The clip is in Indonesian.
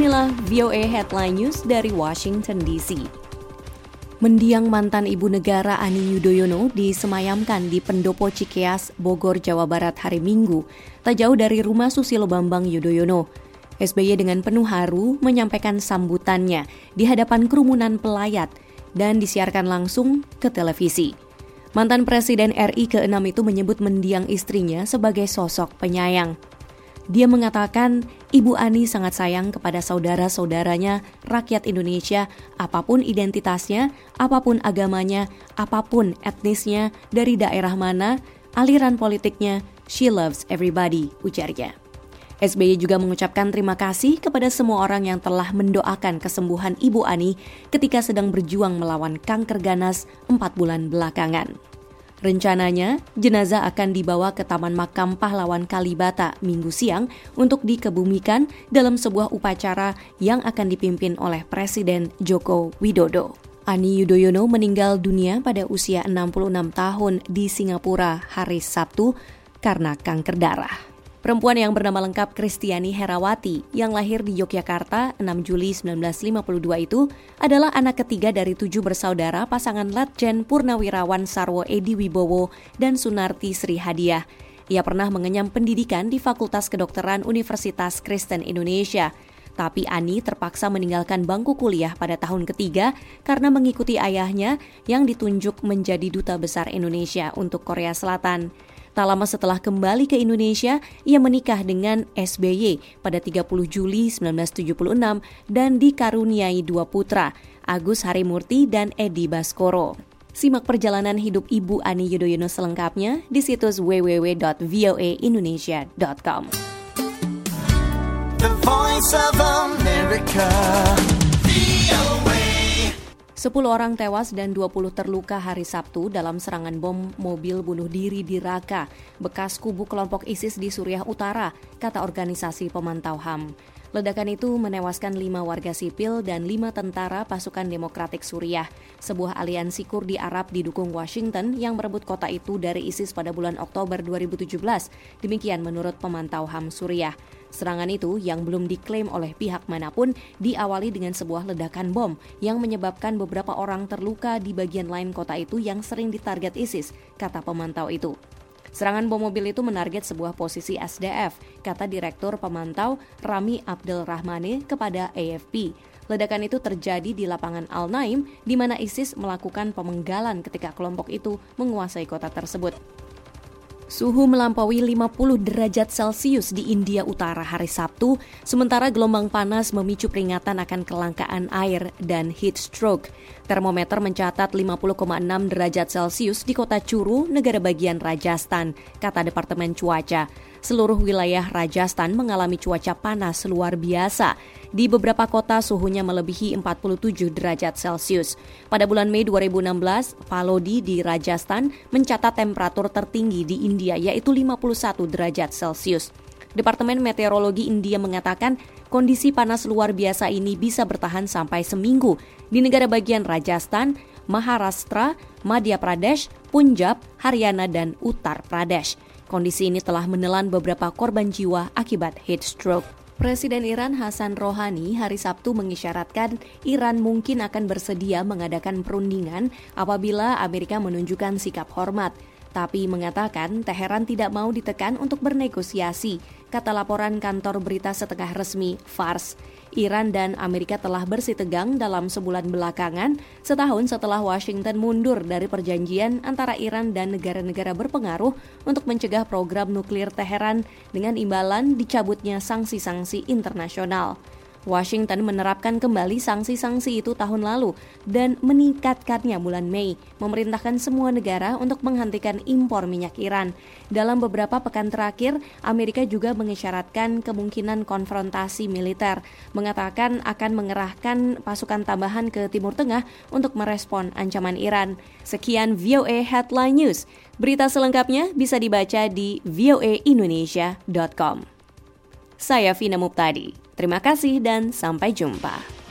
Inilah VOA Headline News dari Washington DC. Mendiang mantan ibu negara Ani Yudhoyono disemayamkan di Pendopo Cikeas, Bogor, Jawa Barat hari Minggu, tak jauh dari rumah Susilo Bambang Yudhoyono. SBY dengan penuh haru menyampaikan sambutannya di hadapan kerumunan pelayat dan disiarkan langsung ke televisi. Mantan Presiden RI ke-6 itu menyebut mendiang istrinya sebagai sosok penyayang. Dia mengatakan Ibu Ani sangat sayang kepada saudara-saudaranya, rakyat Indonesia, apapun identitasnya, apapun agamanya, apapun etnisnya, dari daerah mana, aliran politiknya, she loves everybody, ujarnya. SBY juga mengucapkan terima kasih kepada semua orang yang telah mendoakan kesembuhan Ibu Ani ketika sedang berjuang melawan kanker ganas 4 bulan belakangan. Rencananya, jenazah akan dibawa ke Taman Makam Pahlawan Kalibata Minggu siang untuk dikebumikan dalam sebuah upacara yang akan dipimpin oleh Presiden Joko Widodo. Ani Yudhoyono meninggal dunia pada usia 66 tahun di Singapura hari Sabtu karena kanker darah. Perempuan yang bernama lengkap Kristiani Herawati yang lahir di Yogyakarta 6 Juli 1952 itu adalah anak ketiga dari 7 bersaudara pasangan Letjen Purnawirawan Sarwo Edi Wibowo dan Sunarti Sri Hadiah. Ia pernah mengenyam pendidikan di Fakultas Kedokteran Universitas Kristen Indonesia. Tapi Ani terpaksa meninggalkan bangku kuliah pada tahun ketiga karena mengikuti ayahnya yang ditunjuk menjadi Duta Besar Indonesia untuk Korea Selatan. Tak lama setelah kembali ke Indonesia, ia menikah dengan SBY pada 30 Juli 1976 dan dikaruniai 2 putra, Agus Harimurti dan Edi Baskoro. Simak perjalanan hidup Ibu Ani Yudhoyono selengkapnya di situs www.voaindonesia.com. The Voice of America. 10 orang tewas dan 20 terluka hari Sabtu dalam serangan bom mobil bunuh diri di Raqqa, bekas kubu kelompok ISIS di Suriah Utara, kata organisasi pemantau HAM. Ledakan itu menewaskan 5 warga sipil dan 5 tentara pasukan demokratik Suriah, sebuah aliansi Kurdi Arab didukung Washington yang merebut kota itu dari ISIS pada bulan Oktober 2017, demikian menurut pemantau HAM Suriah. Serangan itu yang belum diklaim oleh pihak manapun diawali dengan sebuah ledakan bom yang menyebabkan beberapa orang terluka di bagian lain kota itu yang sering ditarget ISIS, kata pemantau itu. Serangan bom mobil itu menarget sebuah posisi SDF, kata Direktur Pemantau Rami Abdel Rahmane kepada AFP. Ledakan itu terjadi di lapangan Al-Naim, di mana ISIS melakukan pemenggalan ketika kelompok itu menguasai kota tersebut. Suhu melampaui 50 derajat Celcius di India Utara hari Sabtu, sementara gelombang panas memicu peringatan akan kelangkaan air dan heat stroke. Termometer mencatat 50,6 derajat Celcius di kota Churu, negara bagian Rajasthan, kata Departemen Cuaca. Seluruh wilayah Rajasthan mengalami cuaca panas luar biasa. Di beberapa kota suhunya melebihi 47 derajat Celcius. Pada bulan Mei 2016, Palodi di Rajasthan mencatat temperatur tertinggi di India yaitu 51 derajat Celcius. Departemen Meteorologi India mengatakan kondisi panas luar biasa ini bisa bertahan sampai seminggu di negara bagian Rajasthan, Maharashtra, Madhya Pradesh, Punjab, Haryana, dan Uttar Pradesh. Kondisi ini telah menelan beberapa korban jiwa akibat heat stroke. Presiden Iran Hasan Rouhani hari Sabtu mengisyaratkan Iran mungkin akan bersedia mengadakan perundingan apabila Amerika menunjukkan sikap hormat. Tapi mengatakan Teheran tidak mau ditekan untuk bernegosiasi, kata laporan kantor berita setengah resmi Fars. Iran dan Amerika telah bersitegang dalam sebulan belakangan, setahun setelah Washington mundur dari perjanjian antara Iran dan negara-negara berpengaruh untuk mencegah program nuklir Teheran dengan imbalan dicabutnya sanksi-sanksi internasional. Washington menerapkan kembali sanksi-sanksi itu tahun lalu dan meningkatkannya bulan Mei, memerintahkan semua negara untuk menghentikan impor minyak Iran. Dalam beberapa pekan terakhir, Amerika juga mengisyaratkan kemungkinan konfrontasi militer, mengatakan akan mengerahkan pasukan tambahan ke Timur Tengah untuk merespon ancaman Iran. Sekian VOA Headline News. Berita selengkapnya bisa dibaca di voaindonesia.com. Saya Vina Muptadi. Terima kasih dan sampai jumpa.